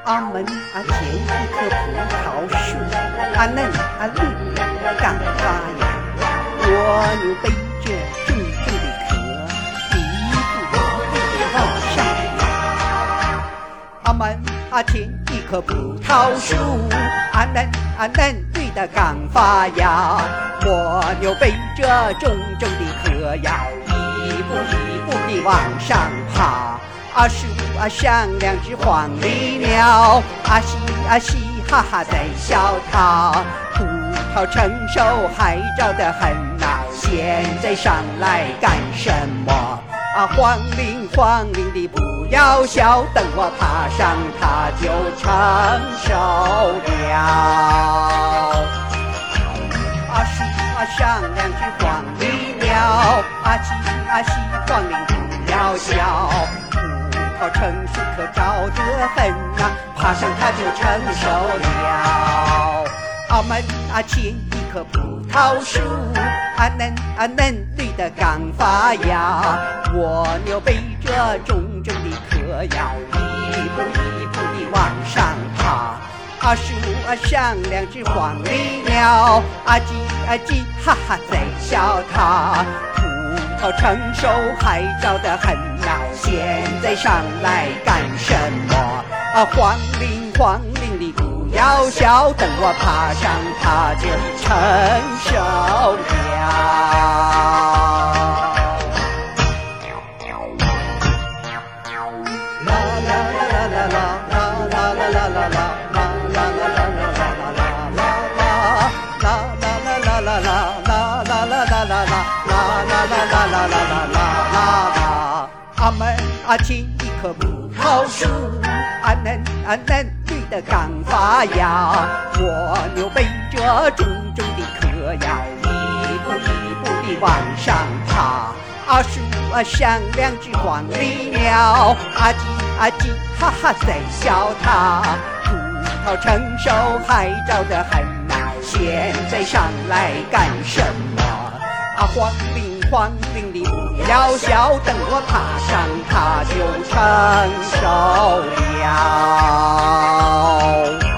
俺们见一棵葡萄树，嫩绿刚发芽，蜗牛背着重重的壳，一步一步地往上爬。俺们见一棵葡萄树，嫩绿的刚发芽，蜗牛背着重重的壳呀，一步一步地往上爬。树上两只黄鹂鸟，嘻哈哈在笑它。葡萄成熟还早得很呐，现在上来干什么？黄鹂的不要笑，等我爬上它就成熟了。树上两只黄鹂鸟，嘻黄鹂不要笑。成熟可早得很呐，爬上它就成熟了。俺们见一棵葡萄树，嫩绿的刚发芽，蜗牛背着重重的壳呀，一步一步地往上爬。树上两只黄鹂鸟，叽哈哈在笑它。葡萄成熟还早得很呐，现在上来干什么？黄鹂的不要笑，等我爬上它就成熟了。啦啦啦啦啦啦啦啦啦啦啦。俺们见一棵葡萄树，嫩绿的刚发芽，蜗牛背着重重的壳呀，一步一步地往上爬。树上两只黄鹂鸟，叽哈哈在笑它。葡萄成熟还早得很呐，现在上来干什么？黄鹂的不要笑，等我爬上它就成熟了。